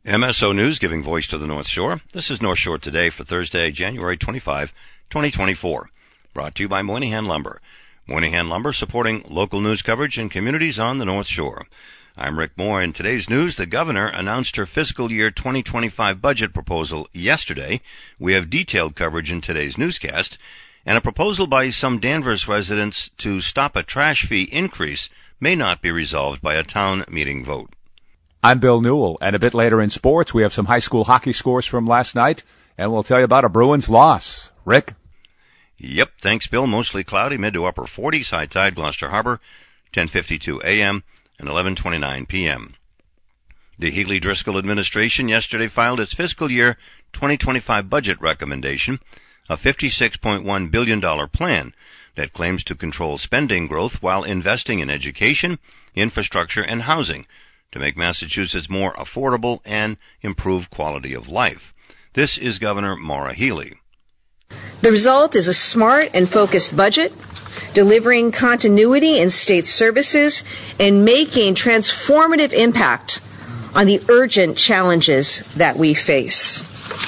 MSO News, giving voice to the North Shore. This is North Shore Today for Thursday, January 25, 2024. Brought to you by Moynihan Lumber. Moynihan Lumber supporting local news coverage in communities on the North Shore. I'm Rick Moore. In today's news, the governor announced her fiscal year 2025 budget proposal yesterday. We have detailed coverage in today's newscast, and a proposal by some Danvers residents to stop a trash fee increase may not be resolved by a town meeting vote. I'm Bill Newell, and a bit later in sports, we have some high school hockey scores from last night, and we'll tell you about a Bruins loss. Rick? Yep, thanks, Bill. Mostly cloudy, mid to upper 40s, high tide, Gloucester Harbor, 10:52 a.m. and 11:29 p.m. The Healy-Driscoll administration yesterday filed its fiscal year 2025 budget recommendation, a $56.1 billion plan that claims to control spending growth while investing in education, infrastructure, and housing, to make Massachusetts more affordable and improve quality of life. This is Governor Maura Healey. The result is a smart and focused budget, delivering continuity in state services and making transformative impact on the urgent challenges that we face.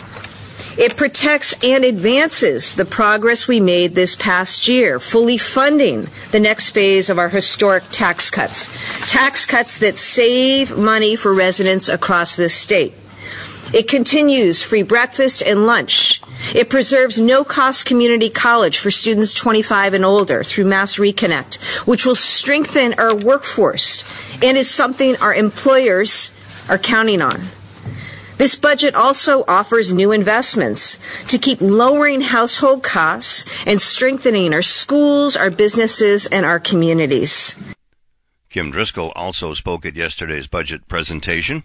It protects and advances the progress we made this past year, fully funding the next phase of our historic tax cuts that save money for residents across this state. It continues free breakfast and lunch. It preserves no-cost community college for students 25 and older through Mass Reconnect, which will strengthen our workforce and is something our employers are counting on. This budget also offers new investments to keep lowering household costs and strengthening our schools, our businesses, and our communities. Kim Driscoll also spoke at yesterday's budget presentation.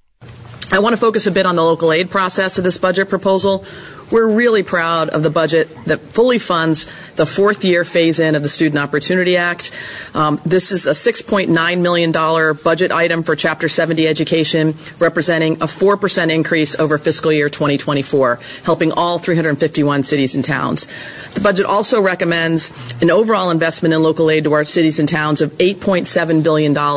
I want to focus a bit on the local aid process of this budget proposal. We're really proud of the budget that fully funds the fourth-year phase-in of the Student Opportunity Act. This is a $6.9 million budget item for Chapter 70 education, representing a 4% increase over fiscal year 2024, helping all 351 cities and towns. The budget also recommends an overall investment in local aid to our cities and towns of $8.7 billion, a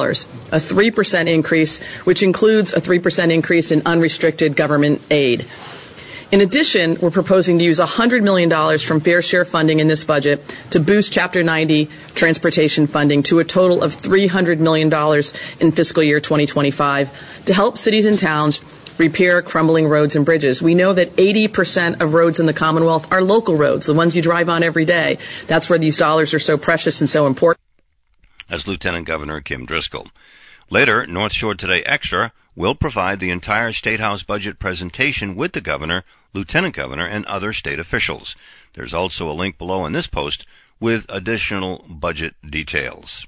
3% increase, which includes a 3% increase in unrestricted government aid. In addition, we're proposing to use $100 million from fair share funding in this budget to boost Chapter 90 transportation funding to a total of $300 million in fiscal year 2025 to help cities and towns repair crumbling roads and bridges. We know that 80% of roads in the Commonwealth are local roads, the ones you drive on every day. That's where these dollars are so precious and so important. As Lieutenant Governor Kim Driscoll. Later, North Shore Today Extra will provide the entire State House budget presentation with the governor, lieutenant governor, and other state officials. There's also a link below in this post with additional budget details.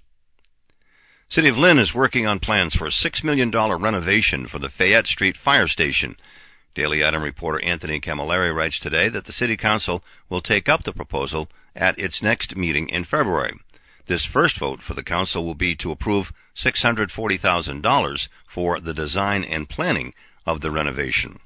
City of Lynn is working on plans for a $6 million renovation for the Fayette Street Fire Station. Daily Item reporter Anthony Camilleri writes today that the City Council will take up the proposal at its next meeting in February. This first vote for the council will be to approve $640,000 for the design and planning of the renovation.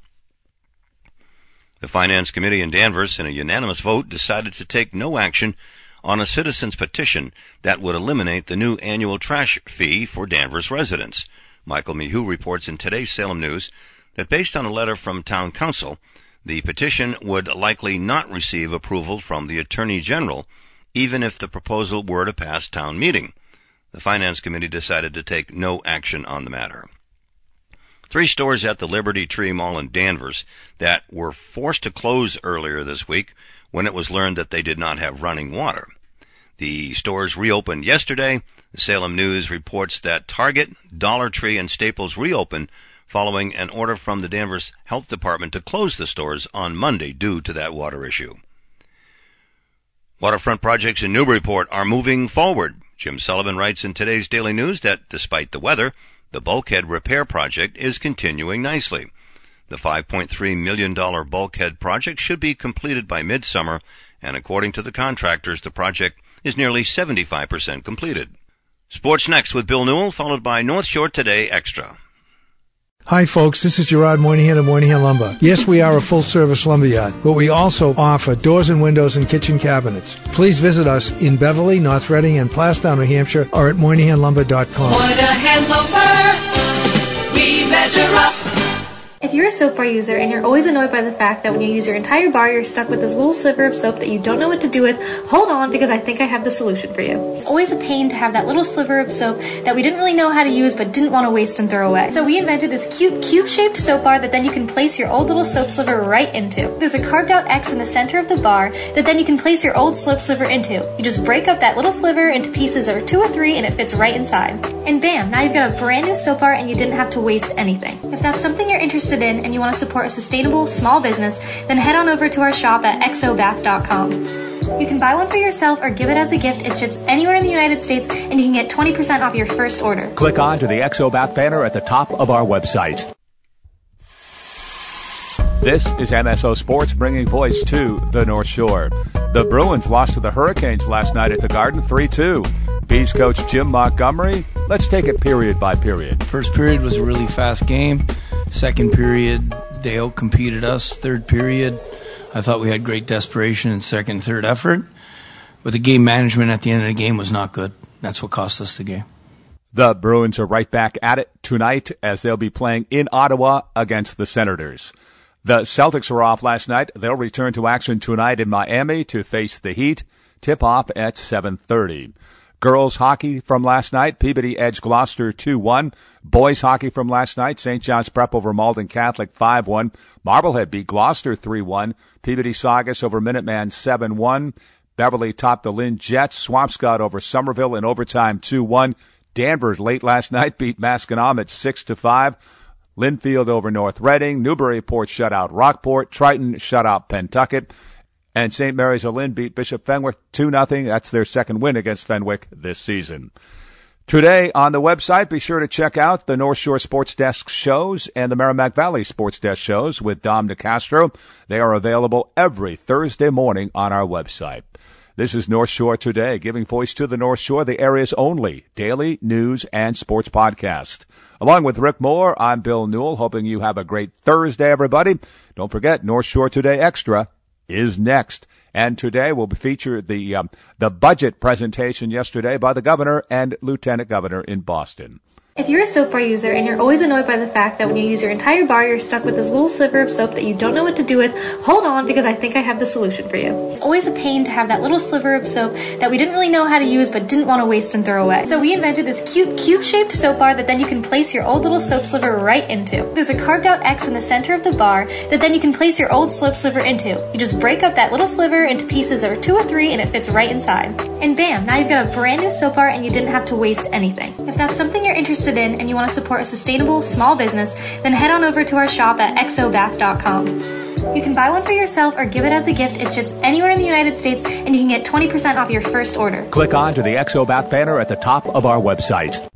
The Finance Committee in Danvers, in a unanimous vote, decided to take no action on a citizen's petition that would eliminate the new annual trash fee for Danvers residents. Michael Mehu reports in today's Salem News that based on a letter from Town Council, the petition would likely not receive approval from the Attorney General, even if the proposal were to pass town meeting. The Finance Committee decided to take no action on the matter. 3 stores at the Liberty Tree Mall in Danvers that were forced to close earlier this week when it was learned that they did not have running water. The stores reopened yesterday. The Salem News reports that Target, Dollar Tree, and Staples reopened following an order from the Danvers Health Department to close the stores on Monday due to that water issue. Waterfront projects in Newburyport are moving forward. Jim Sullivan writes in today's Daily News that despite the weather, the bulkhead repair project is continuing nicely. The $5.3 million bulkhead project should be completed by midsummer, and according to the contractors, the project is nearly 75% completed. Sports next with Bill Newell, followed by North Shore Today Extra. Hi, folks. This is Gerard Moynihan of Moynihan Lumber. Yes, we are a full-service lumberyard, but we also offer doors and windows and kitchen cabinets. Please visit us in Beverly, North Reading, and Plastown, New Hampshire, or at MoynihanLumber.com. Moynihan Lumber, we measure up. If you're a soap bar user and you're always annoyed by the fact that when you use your entire bar, you're stuck with this little sliver of soap that you don't know what to do with, hold on, because I think I have the solution for you. It's always a pain to have that little sliver of soap that we didn't really know how to use but didn't want to waste and throw away. So we invented this cute cube-shaped soap bar that then you can place your old little soap sliver right into. There's a carved out X in the center of the bar that then you can place your old soap sliver into. You just break up that little sliver into pieces of 2 or 3 and it fits right inside. And bam, now you've got a brand new soap bar and you didn't have to waste anything. If that's something you're interested in and you want to support a sustainable small business, then head on over to our shop at exobath.com. You can buy one for yourself or give it as a gift. It ships anywhere in the United States and you can get 20% off your first order. Click on to the Exobath banner at the top of our website. This is MSO Sports, bringing voice to the North Shore. The Bruins lost to the Hurricanes last night at the Garden 3-2. Bees coach Jim Montgomery, let's take it period by period. First period was a really fast game. Second period, they outcompeted us. Third period, I thought we had great desperation in second and third effort. But the game management at the end of the game was not good. That's what cost us the game. The Bruins are right back at it tonight as they'll be playing in Ottawa against the Senators. The Celtics were off last night. They'll return to action tonight in Miami to face the Heat. Tip-off at 7:30. Girls hockey from last night, Peabody edged Gloucester 2-1. Boys hockey from last night, St. John's Prep over Malden Catholic 5-1. Marblehead beat Gloucester 3-1. Peabody Saugus over Minuteman 7-1. Beverly topped the Lynn Jets. Swampscott over Somerville in overtime 2-1. Danvers late last night beat Masconomet 6-5. Linfield over North Reading. Newburyport shut out Rockport. Triton shut out Pentucket. And St. Mary's of Lynn beat Bishop Fenwick 2-0. That's their second win against Fenwick this season. Today on the website, be sure to check out the North Shore Sports Desk shows and the Merrimack Valley Sports Desk shows with Dom DeCastro. They are available every Thursday morning on our website. This is North Shore Today, giving voice to the North Shore, the area's only daily news and sports podcast. Along with Rick Moore, I'm Bill Newell, hoping you have a great Thursday, everybody. Don't forget, North Shore Today Extra is next. And today will feature the budget presentation yesterday by the governor and lieutenant governor in Boston. If you're a soap bar user and you're always annoyed by the fact that when you use your entire bar, you're stuck with this little sliver of soap that you don't know what to do with, hold on, because I think I have the solution for you. It's always a pain to have that little sliver of soap that we didn't really know how to use but didn't want to waste and throw away. So we invented this cute cube-shaped soap bar that then you can place your old little soap sliver right into. There's a carved out X in the center of the bar that then you can place your old soap sliver into. You just break up that little sliver into pieces of 2 or 3 and it fits right inside. And bam, now you've got a brand new soap bar and you didn't have to waste anything. If that's something you're interested in and you want to support a sustainable small business, then head on over to our shop at exobath.com. You can buy one for yourself or give it as a gift. It ships anywhere in the United States and you can get 20% off your first order. Click on to the Exobath banner at the top of our website.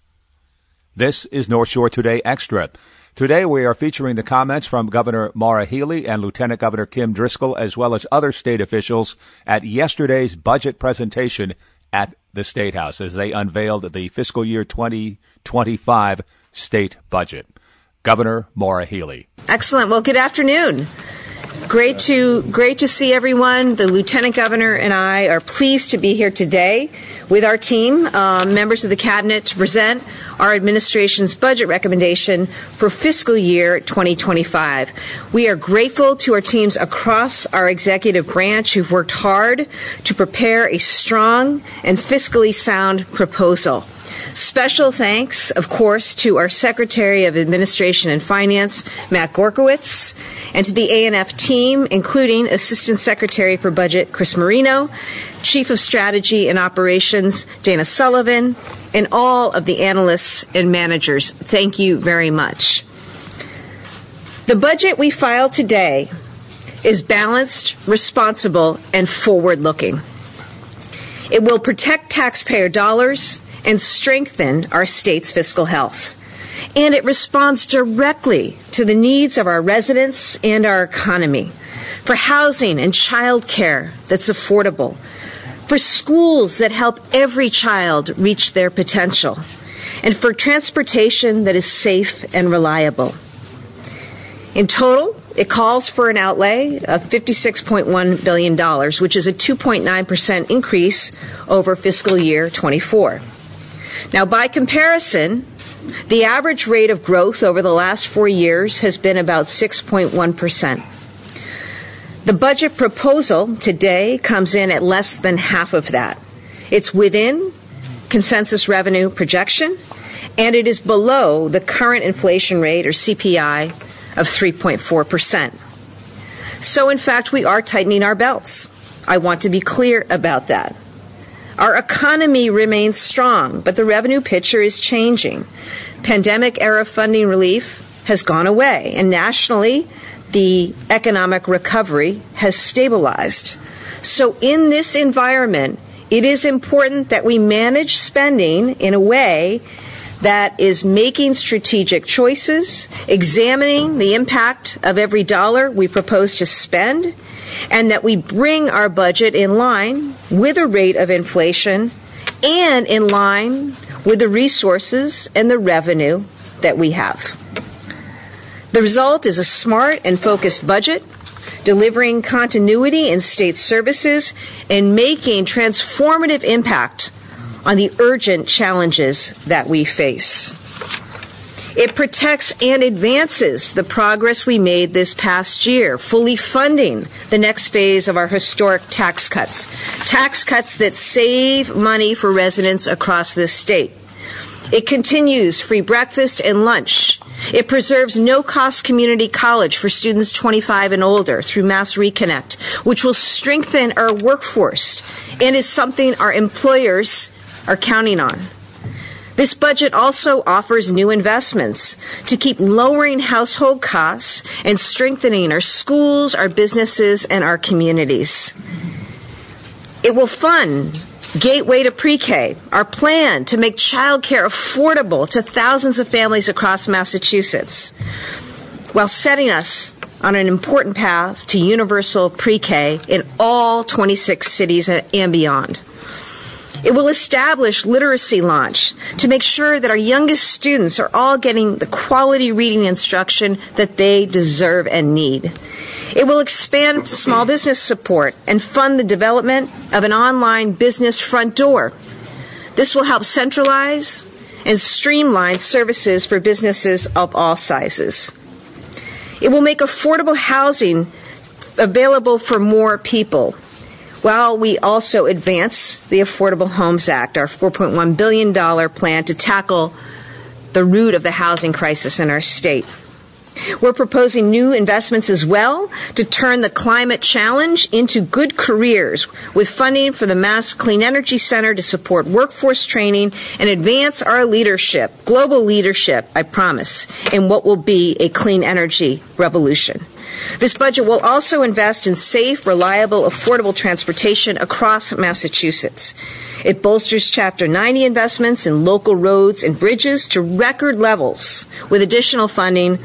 This is North Shore Today Extra. Today we are featuring the comments from Governor Maura Healey and Lieutenant Governor Kim Driscoll, as well as other state officials at yesterday's budget presentation at the State House as they unveiled the fiscal year 2025 state budget. Governor Maura Healey. Excellent. Well, good afternoon. Great to see everyone. The Lieutenant Governor and I are pleased to be here today with our team, members of the Cabinet, to present our administration's budget recommendation for fiscal year 2025. We are grateful to our teams across our executive branch who've worked hard to prepare a strong and fiscally sound proposal. Special thanks, of course, to our Secretary of Administration and Finance, Matt Gorkowitz, and to the A&F team, including Assistant Secretary for Budget, Chris Marino, Chief of Strategy and Operations, Dana Sullivan, and all of the analysts and managers. Thank you very much. The budget we filed today is balanced, responsible, and forward-looking. It will protect taxpayer dollars and strengthen our state's fiscal health. And it responds directly to the needs of our residents and our economy, for housing and child care that's affordable, for schools that help every child reach their potential, and for transportation that is safe and reliable. In total, it calls for an outlay of $56.1 billion, which is a 2.9% increase over fiscal year 24. Now, by comparison, The average rate of growth over the last 4 years has been about 6.1%. The budget proposal today comes in at less than half of that. It's within consensus revenue projection, and it is below the current inflation rate, or CPI, of 3.4%. So, in fact, we are tightening our belts. I want to be clear about that. Our economy remains strong, but the revenue picture is changing. Pandemic-era funding relief has gone away, and nationally, the economic recovery has stabilized. So in this environment, it is important that we manage spending in a way that is making strategic choices, examining the impact of every dollar we propose to spend, and that we bring our budget in line with the rate of inflation and in line with the resources and the revenue that we have. The result is a smart and focused budget, delivering continuity in state services and making transformative impact on the urgent challenges that we face. It protects and advances the progress we made this past year, fully funding the next phase of our historic tax cuts that save money for residents across this state. It continues free breakfast and lunch. It preserves no-cost community college for students 25 and older through Mass Reconnect, which will strengthen our workforce and is something our employers are counting on. This budget also offers new investments to keep lowering household costs and strengthening our schools, our businesses, and our communities. It will fund Gateway to Pre-K, our plan to make childcare affordable to thousands of families across Massachusetts, while setting us on an important path to universal pre-K in all 26 cities and beyond. It will establish Literacy Launch to make sure that our youngest students are all getting the quality reading instruction that they deserve and need. It will expand small business support and fund the development of an online business front door. This will help centralize and streamline services for businesses of all sizes. It will make affordable housing available for more people, while we also advance the Affordable Homes Act, our $4.1 billion plan to tackle the root of the housing crisis in our state. We're proposing new investments as well to turn the climate challenge into good careers, with funding for the Mass Clean Energy Center to support workforce training and advance our leadership, global leadership, I promise, in what will be a clean energy revolution. This budget will also invest in safe, reliable, affordable transportation across Massachusetts. It bolsters Chapter 90 investments in local roads and bridges to record levels, with additional funding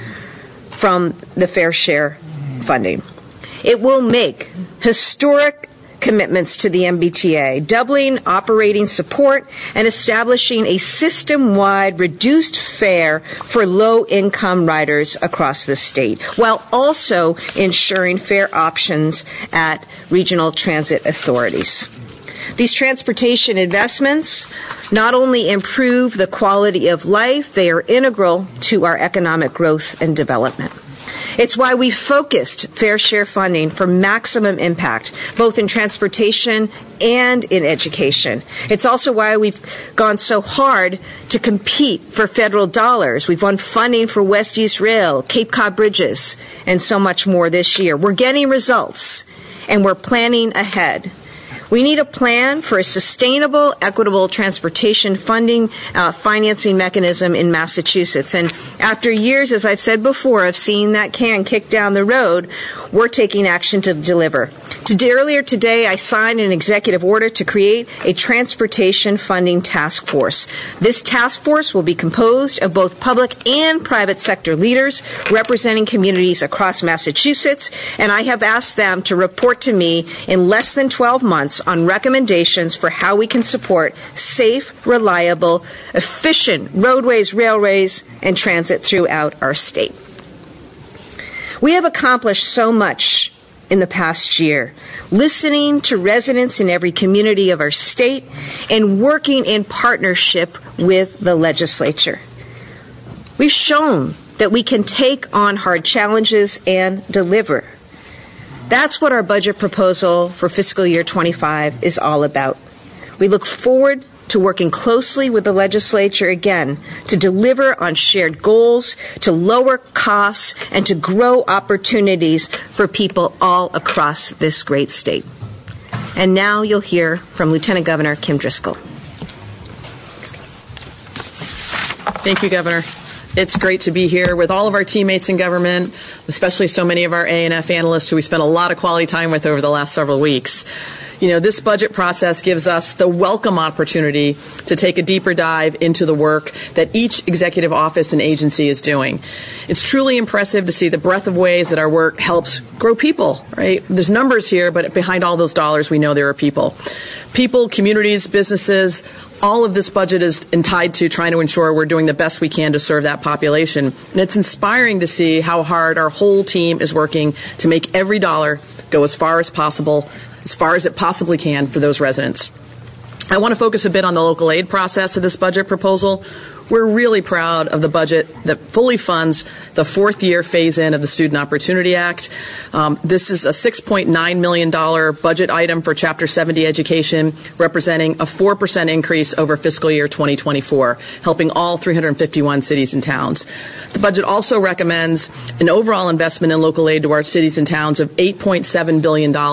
from the Fair Share funding. It will make historic commitments to the MBTA, doubling operating support and establishing a system-wide reduced fare for low-income riders across the state, while also ensuring fare options at regional transit authorities. These transportation investments not only improve the quality of life, they are integral to our economic growth and development. It's why we focused Fair Share funding for maximum impact, both in transportation and in education. It's also why we've gone so hard to compete for federal dollars. We've won funding for West East Rail, Cape Cod Bridges, and so much more this year. We're getting results, and we're planning ahead. We need a plan for a sustainable, equitable transportation funding financing mechanism in Massachusetts. And after years, as I've said before, of seeing that can kick down the road, we're taking action to deliver. Earlier today, I signed an executive order to create a transportation funding task force. This task force will be composed of both public and private sector leaders representing communities across Massachusetts, and I have asked them to report to me in less than 12 months on recommendations for how we can support safe, reliable, efficient roadways, railways, and transit throughout our state. We have accomplished so much in the past year, listening to residents in every community of our state and working in partnership with the legislature. We've shown that we can take on hard challenges and deliver. That's what our budget proposal for fiscal year 25 is all about. We look forward to working closely with the legislature again to deliver on shared goals, to lower costs, and to grow opportunities for people all across this great state. And now you'll hear from Lieutenant Governor Kim Driscoll. Thank you, Governor. It's great to be here with all of our teammates in government, especially so many of our A&F analysts who we spent a lot of quality time with over the last several weeks. You know, this budget process gives us the welcome opportunity to take a deeper dive into the work that each executive office and agency is doing. It's truly impressive to see the breadth of ways that our work helps grow people, right? There's numbers here, but behind all those dollars, we know there are people. People, communities, businesses, all of this budget is tied to trying to ensure we're doing the best we can to serve that population. And it's inspiring to see how hard our whole team is working to make every dollar go as far as possible, as far as it possibly can for those residents. I want to focus a bit on the local aid process of this budget proposal. We're really proud of the budget that fully funds the fourth-year phase-in of the Student Opportunity Act. This is a $6.9 million budget item for Chapter 70 education, representing a 4% increase over fiscal year 2024, helping all 351 cities and towns. The budget also recommends an overall investment in local aid to our cities and towns of $8.7 billion, a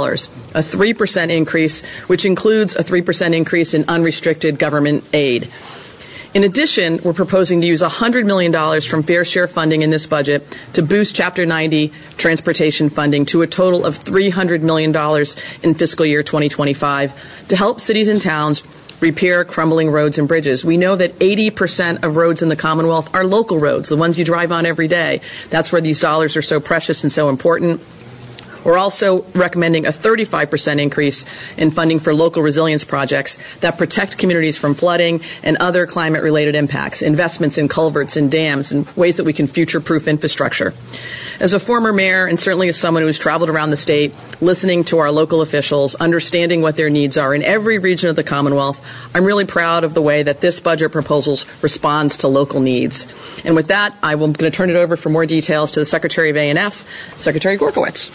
3% increase, which includes a 3% increase in unrestricted government aid. In addition, we're proposing to use $100 million from fair share funding in this budget to boost Chapter 90 transportation funding to a total of $300 million in fiscal year 2025 to help cities and towns repair crumbling roads and bridges. We know that 80% of roads in the Commonwealth are local roads, the ones you drive on every day. That's where these dollars are so precious and so important. We're also recommending a 35% increase in funding for local resilience projects that protect communities from flooding and other climate-related impacts, investments in culverts and dams, and ways that we can future-proof infrastructure. As a former mayor, and certainly as someone who's traveled around the state, listening to our local officials, understanding what their needs are in every region of the Commonwealth, I'm really proud of the way that this budget proposal responds to local needs. And with that, I'm going to turn it over for more details to the Secretary of A&F, Secretary Gorkowitz.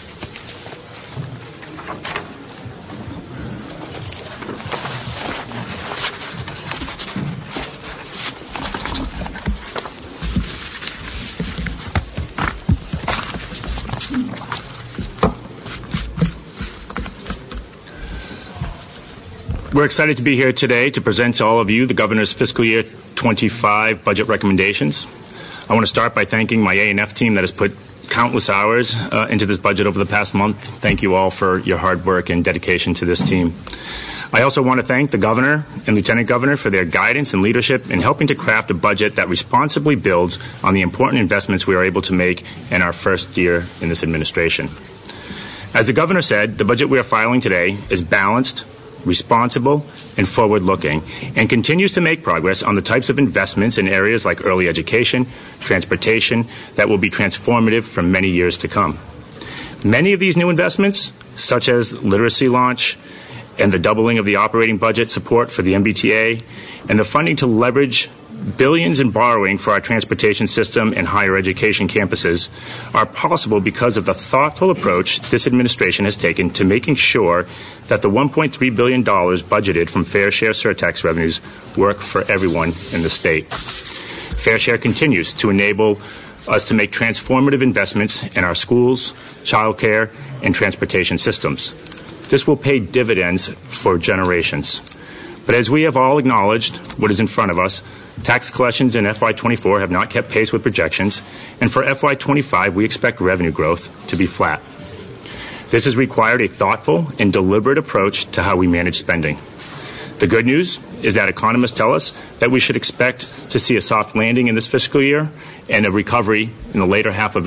We're excited to be here today to present to all of you the Governor's fiscal year 25 budget recommendations. I want to start by thanking my A&F team that has put countless hours into this budget over the past month. Thank you all for your hard work and dedication to this team. I also want to thank the Governor and Lieutenant Governor for their guidance and leadership in helping to craft a budget that responsibly builds on the important investments we are able to make in our first year in this administration. As the Governor said, the budget we are filing today is balanced, responsible, and forward-looking, and continues to make progress on the types of investments in areas like early education, transportation, that will be transformative for many years to come. Many of these new investments, such as literacy launch and the doubling of the operating budget support for the MBTA, and the funding to leverage billions in borrowing for our transportation system and higher education campuses, are possible because of the thoughtful approach this administration has taken to making sure that the $1.3 billion budgeted from fair share surtax revenues work for everyone in the state. Fair share continues to enable us to make transformative investments in our schools, childcare, and transportation systems. This will pay dividends for generations. But as we have all acknowledged what is in front of us, tax collections in FY24 have not kept pace with projections, and for FY25 we expect revenue growth to be flat. This has required a thoughtful and deliberate approach to how we manage spending. The good news is that economists tell us that we should expect to see a soft landing in this fiscal year and a recovery in the later half of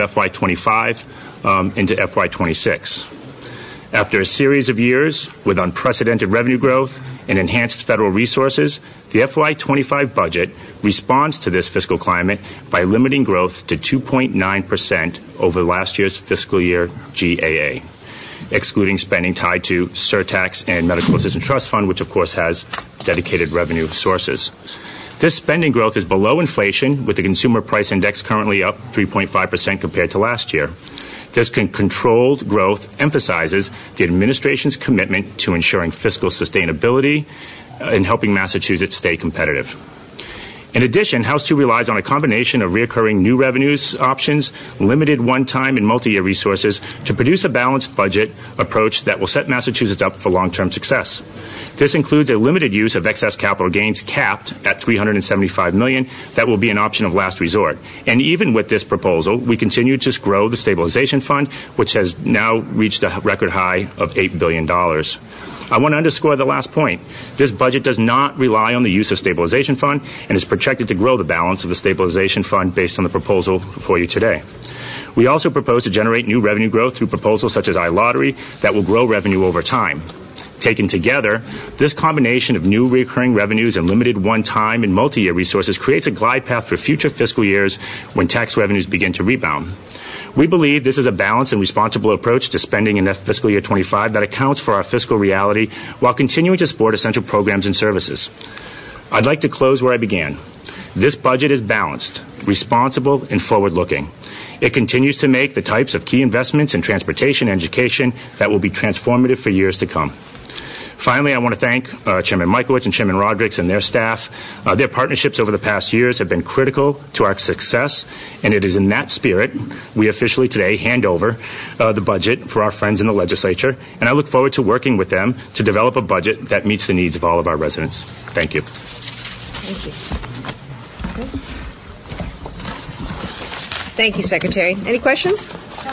FY25 into FY26. After a series of years with unprecedented revenue growth and enhanced federal resources, the FY25 budget responds to this fiscal climate by limiting growth to 2.9% over last year's fiscal year GAA, excluding spending tied to surtax and Medical Assistance Trust Fund, which of course has dedicated revenue sources. This spending growth is below inflation, with the Consumer Price Index currently up 3.5% compared to last year. This controlled growth emphasizes the administration's commitment to ensuring fiscal sustainability and helping Massachusetts stay competitive. In addition, House 2 relies on a combination of recurring new revenues options, limited one-time and multi-year resources to produce a balanced budget approach that will set Massachusetts up for long-term success. This includes a limited use of excess capital gains capped at $375 million that will be an option of last resort. And even with this proposal, we continue to grow the stabilization fund, which has now reached a record high of $8 billion. I want to underscore the last point. This budget does not rely on the use of stabilization fund and is projected to grow the balance of the stabilization fund based on the proposal before you today. We also propose to generate new revenue growth through proposals such as iLottery that will grow revenue over time. Taken together, this combination of new recurring revenues and limited one-time and multi-year resources creates a glide path for future fiscal years when tax revenues begin to rebound. We believe this is a balanced and responsible approach to spending in fiscal year 25 that accounts for our fiscal reality while continuing to support essential programs and services. I'd like to close where I began. This budget is balanced, responsible, and forward-looking. It continues to make the types of key investments in transportation and education that will be transformative for years to come. Finally, I want to thank Chairman Michaelowicz and Chairman Rodrick and their staff. Their partnerships over the past years have been critical to our success, and it is in that spirit we officially today hand over the budget for our friends in the legislature, and I look forward to working with them to develop a budget that meets the needs of all of our residents. Thank you. Thank you. Thank you, Secretary. Any questions?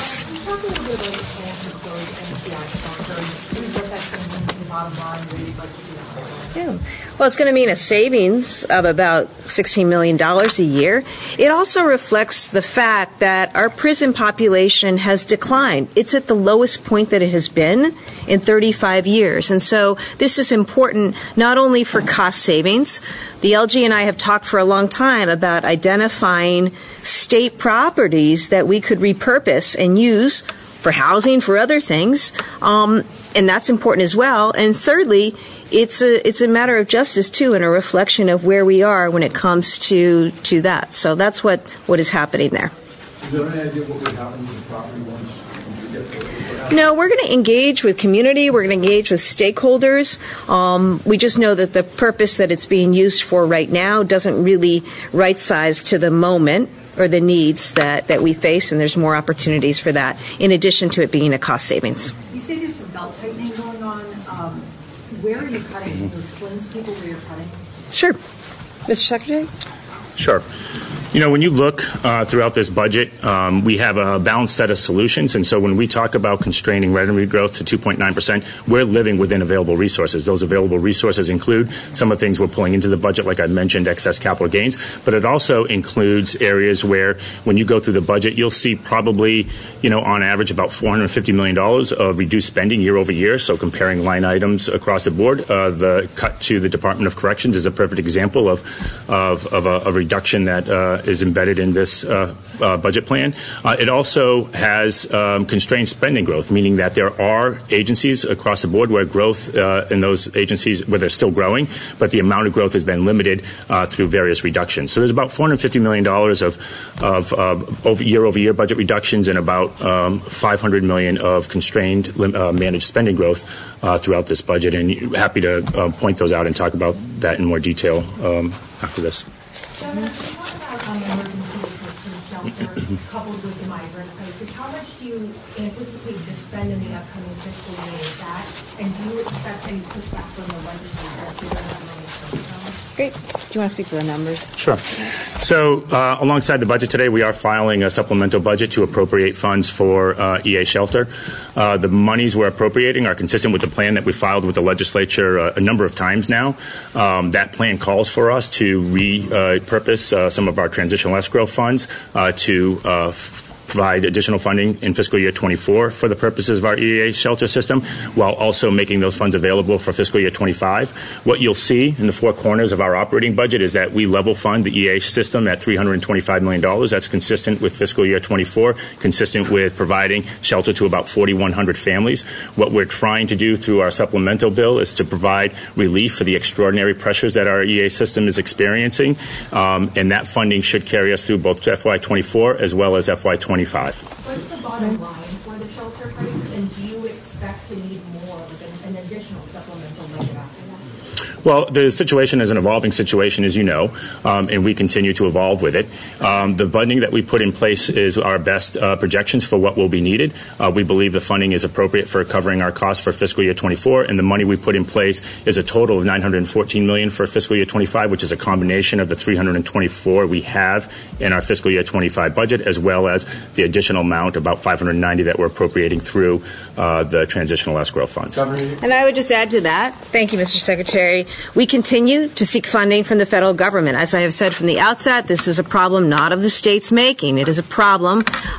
Yeah. Well, it's going to mean a savings of about $16 million a year. It also reflects the fact that our prison population has declined. It's at the lowest point that it has been in 35 years. And so this is important not only for cost savings. The LG and I have talked for a long time about identifying state properties that we could repurpose and use for housing, for other things. And that's important as well. And thirdly, it's a matter of justice, too, and a reflection of where we are when it comes to that. So that's what is happening there. Is there any idea what would happen to the property once you get there? No, we're going to engage with community. We're going to engage with stakeholders. We just know that the purpose that it's being used for right now doesn't really right-size to the moment or the needs that we face, and there's more opportunities for that, in addition to it being a cost savings. You say there's some belt-tightening going on. Where are you cutting? Can you explain to people where you're cutting? Sure. Mr. Secretary? Sure. You know, when you look throughout this budget, we have a balanced set of solutions. And so when we talk about constraining revenue growth to 2.9%, we're living within available resources. Those available resources include some of the things we're pulling into the budget, like I mentioned, excess capital gains. But it also includes areas where when you go through the budget, you'll see probably, on average about $450 million of reduced spending year over year. So comparing line items across the board, the cut to the Department of Corrections is a perfect example of a reduction that is embedded in this budget plan. It also has constrained spending growth, meaning that there are agencies across the board where growth in those agencies, where they're still growing, but the amount of growth has been limited through various reductions. So there's about $450 million of year-over-year budget reductions and about $500 million of constrained managed spending growth throughout this budget. And happy to point those out and talk about that in more detail after this. So talk about emergency assistance shelter coupled with the migrant crisis. How much do you anticipate to spend in the upcoming fiscal year with that? And do you expect any pushback from the legislature so they're not money from? Great. Do you want to speak to the numbers? Sure. So alongside the budget today, we are filing a supplemental budget to appropriate funds for EA Shelter. The monies we're appropriating are consistent with the plan that we filed with the legislature a number of times now. That plan calls for us to repurpose some of our transitional escrow funds to provide additional funding in fiscal year 24 for the purposes of our EA shelter system, while also making those funds available for fiscal year 25. What you'll see in the four corners of our operating budget is that we level fund the EA system at $325 million. That's consistent with fiscal year 24, consistent with providing shelter to about 4,100 families. What we're trying to do through our supplemental bill is to provide relief for the extraordinary pressures that our EA system is experiencing, and that funding should carry us through both FY24 as well as FY25. What's the bottom line for the shelter prices, and do you expect to need more of an additional supplemental budget after that? Well, the situation is an evolving situation, as you know, and we continue to evolve with it. The funding that we put in place is our best projections for what will be needed. We believe the funding is appropriate for covering our costs for fiscal year 24, and the money we put in place is a total of $914 million for fiscal year 25, which is a combination of the $324 we have in our fiscal year 25 budget, as well as the additional amount, about $590, that we're appropriating through the transitional escrow funds. And I would just add to that, thank you, Mr. Secretary, we continue to seek funding from the federal government. As I have said from the outset, this is a problem not of the states making. It is a problem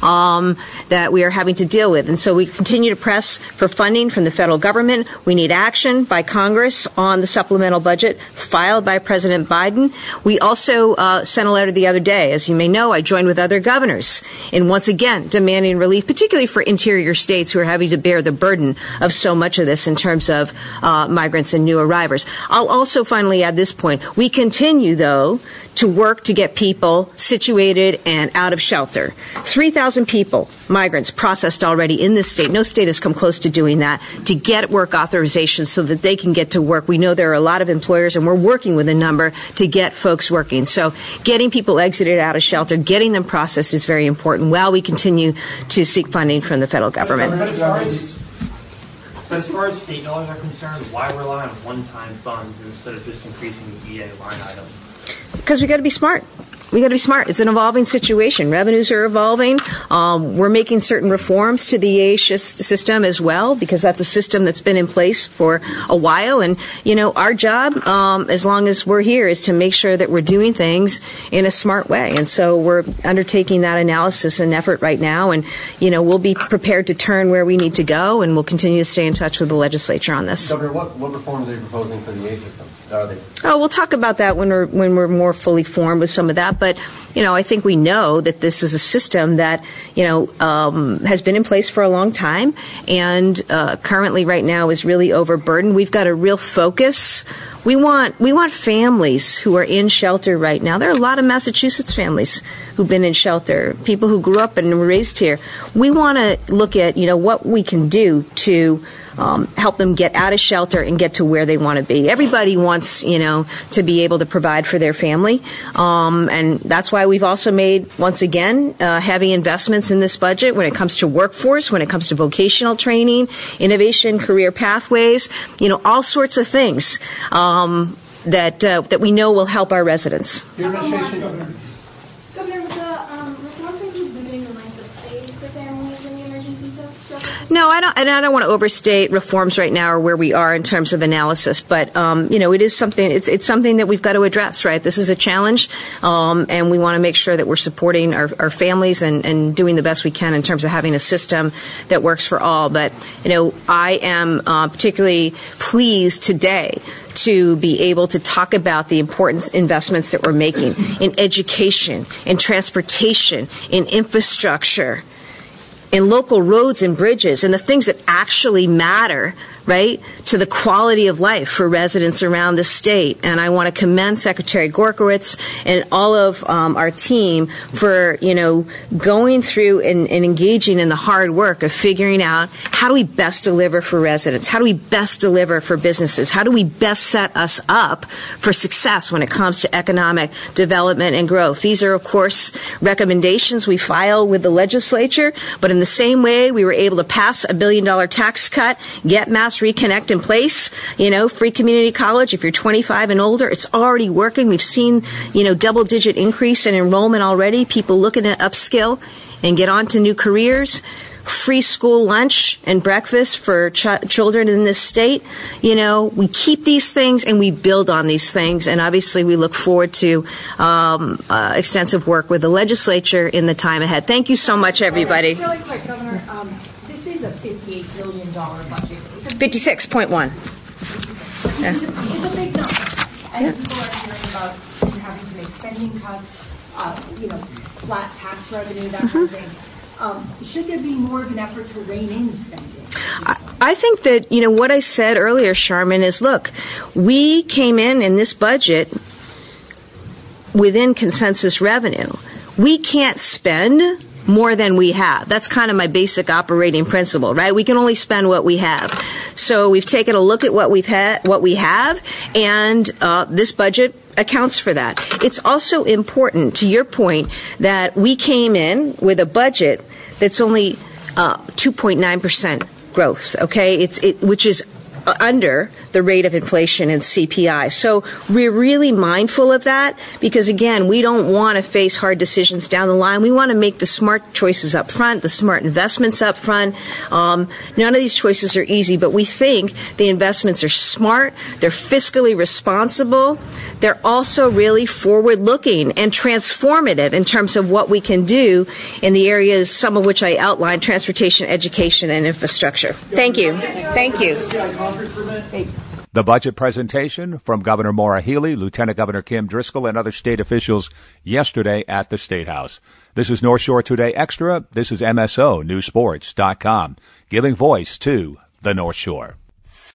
that we are having to deal with. And so we continue to press for funding from the federal government. We need action by Congress on the supplemental budget filed by President Biden. We also sent a letter the other day. As you may know, I joined with other governors in once again demanding relief, particularly for interior states who are having to bear the burden of so much of this in terms of migrants and new arrivals. I'll also finally add this point. We continue, though, to work to get people situated and out of shelter. 3,000 people, migrants, processed already in this state. No state has come close to doing that, to get work authorization so that they can get to work. We know there are a lot of employers, and we're working with a number to get folks working. So getting people exited out of shelter, getting them processed is very important while we continue to seek funding from the federal government. But as far as state dollars are concerned, why rely on one-time funds instead of just increasing the EA line item? Because we got to be smart. We got to be smart. It's an evolving situation. Revenues are evolving. We're making certain reforms to the EA system as well, because that's a system that's been in place for a while. And, you know, our job, as long as we're here, is to make sure that we're doing things in a smart way. And so we're undertaking that analysis and effort right now. And, you know, we'll be prepared to turn where we need to go, and we'll continue to stay in touch with the legislature on this. Governor, what reforms are you proposing for the EA system? Oh, we'll talk about that when we're more fully formed with some of that. But, you know, I think we know that this is a system that, you know, has been in place for a long time, and currently right now is really overburdened. We've got a real focus. We want families who are in shelter right now. There are a lot of Massachusetts families who've been in shelter, people who grew up and were raised here. We want to look at, you know, what we can do to help them get out of shelter and get to where they want to be. Everybody wants, you know, to be able to provide for their family. And that's why we've also made, once again, heavy investments in this budget when it comes to workforce, when it comes to vocational training, innovation, career pathways, you know, all sorts of things that we know will help our residents. Your administration, Governor, with the reforms include limiting the length of stays for families in the emergency shelter? No, I don't want to overstate reforms right now or where we are in terms of analysis, but you know, it is something. It's something that we've got to address, right? This is a challenge, and we want to make sure that we're supporting our families and doing the best we can in terms of having a system that works for all. But you know, I am particularly pleased today to be able to talk about the important investments that we're making in education, in transportation, in infrastructure, in local roads and bridges, and the things that actually matter, right, to the quality of life for residents around the state. And I want to commend Secretary Gorkowitz and all of our team for, you know, going through and engaging in the hard work of figuring out how do we best deliver for residents? How do we best deliver for businesses? How do we best set us up for success when it comes to economic development and growth? These are, of course, recommendations we file with the legislature, but in the same way we were able to pass $1 billion tax cut, get Mass Reconnect in place, you know, free community college if you're 25 and older. It's already working. We've seen, you know, double-digit increase in enrollment already, people looking to upskill and get on to new careers. free school lunch and breakfast for children in this state. We keep these things and we build on these things. And obviously we look forward to extensive work with the legislature in the time ahead. Thank you so much, everybody. Really quick, Governor, this is a $58 billion budget. 56.1. Yeah. It's a big number. And people are hearing about having to make spending cuts, flat tax revenue, that kind of thing. Should there be more of an effort to rein in spending? I think that, what I said earlier, Charmin, is, look, we came in this budget within consensus revenue. We can't spend more than we have. That's kind of my basic operating principle, right? We can only spend what we have. So we've taken a look at what we have, and this budget accounts for that. It's also important, to your point, that we came in with a budget that's only 2.9% growth, okay? Which is under the rate of inflation and CPI. So we're really mindful of that because, again, we don't want to face hard decisions down the line. We want to make the smart choices up front, the smart investments up front. None of these choices are easy, but we think the investments are smart, they're fiscally responsible, they're also really forward-looking and transformative in terms of what we can do in the areas, some of which I outlined, transportation, education, and infrastructure. Thank you. Thank you. The budget presentation from Governor Maura Healey, Lieutenant Governor Kim Driscoll, and other state officials yesterday at the State House. This is North Shore Today Extra. This is MSO Newsports.com, giving voice to the North Shore.